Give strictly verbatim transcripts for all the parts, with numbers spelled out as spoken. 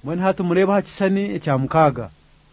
mwene hatu mureba hakishani cya mukaga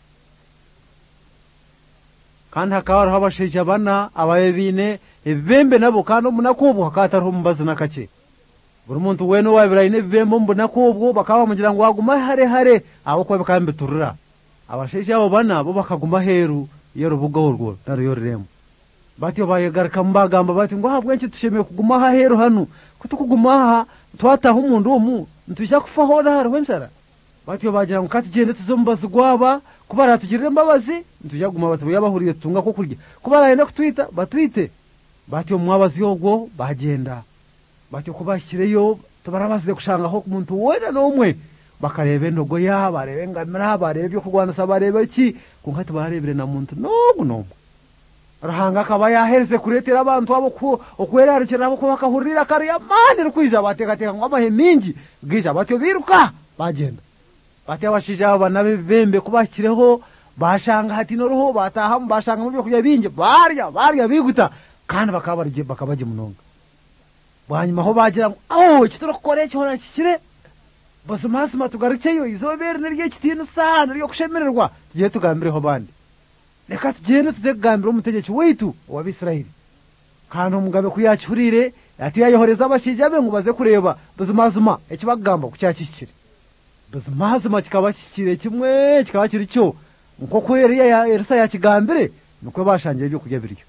kandi hakaba habashije bana abayebine ebembe nabo kandi munakubu hakataro mbazi nakake buri muntu weno wabirayine ebembe mbunakubu bakaba mugira ngo waguma hare hare abo ko bakambe turura abashije abo bana bo bakaguma heru yero bugorwo naro yoremo bati bayegarika mbagamba bati ngo habwe nki tushemeye kuguma ha heru hano kutukuguma ha twataha umuntu umu ntujya kufaho haro wenjara bati bagira ngo katugende tuzombaza gwaba kubara tugirire mbabazi ntujya guma batu yabahuriye tunga ko kurya kubara yenda kutwita batwite bati omwabazi yogwo bagenda bati kubashyireyo tubarabaze kushanga ho kumuntu wena nomwe bakarebe ndogo ya barebe ngamira barebe byo kugwana sabarebe ki kunkati barebere na muntu nobu nobu rahanga kaba yahereze kuretera abantu abo ku okwerarikira abo ko bakahurira kariya mani rukwiza bateka teka ngoma he mingi bwija batyo biruka bagenda bati abashije abo nabivembe kubashyireho bashanga hati no roho bataha bashanga mu byo kujya binge barya barya biguta kandi bakabarije bakabaje munonga banyuma ho bagira aho kitorokoreye cyo kikire bose maso matugarukeyo izobere nerye kitino sana ryo kushemererwa tugiye tugambireho bandi reka tugende tuze kugambira umutegeki witu wa Bisirayeli kandi umugabe kuyakirire ati yayohoreza abashije abe ngo baze kureba bose mazuma ekibagamba kucyakikire bose mazuma kikaba kikire kimwe kikaba kiri cyo nko kweriya ya Elisa yakigambire nuko bashangiye byo kujya biryo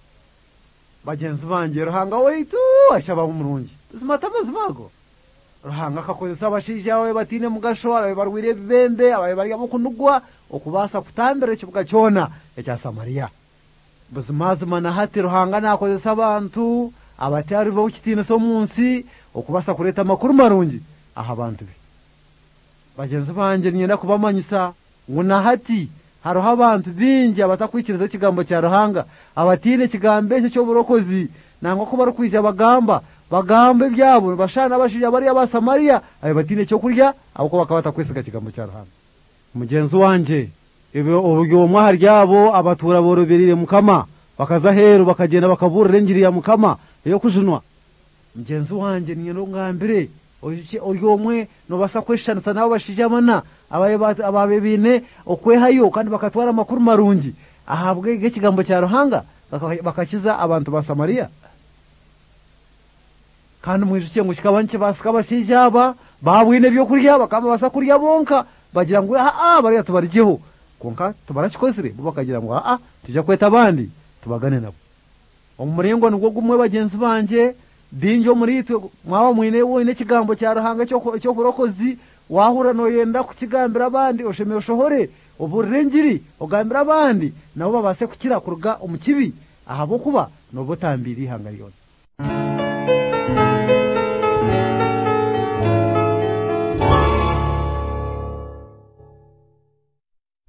bagenzi banje ruhanga witu ashaba umurungi bose matamazimago ruhanga kakozesa abashije awe batine mugasho abe barwire bembe abe bari abo kunugwa okubasa kutambere kibuga cyona ecya Samaria buzimazima na hati ruhanga nakozesa abantu abatari bo kitine so munsi okubasa kureta amakuru marungi aha abantu be bagenzi banje nyenda kubamanyisa ngo na hati haroha abantu bingi abatakwikiriza kigambo cya ruhanga abatine kigambe cyo burokozi nango ko barukwije abagamba bagambe byabo bashana bashije bari abasamaria ayo batine cyo kurya abuko bakabata kwisiga kigambo cya ruhanga mugenzi wanje ibyo uburyo mwahari ryabo abatura borobirire mukama bakaza heru bakagenda bakavura ngiriya mukama yo kujunwa mugenzi wanje niyo ngambire uryo mwe no basa kweshanza nabo bashije amana abaye ababebine okwehayo kandi bakatwara amakuru marungi ahabwe ikigambo cya ruhanga bakakiza abantu ba Samaria kandi mwijike ngo kikabanke basikabashije aba babwine byo kurya bakaba basa kurya bonka bagira ngo a a bari tubarijeho konka tubarakikozire bo bakagira ngo a a tujya kweta abandi tubagane nabo umurengo nubwo gumwe bagenzi banje binjo muri twe mwawa mwine wone kigambo cya ruhanga cyo cyo kurokozi wahura no yenda kukigambira abandi osheme oshohore uburengiri ogambira abandi nabo babase kukira kuruga umukibi ahabo kuba no botambiri hanga yone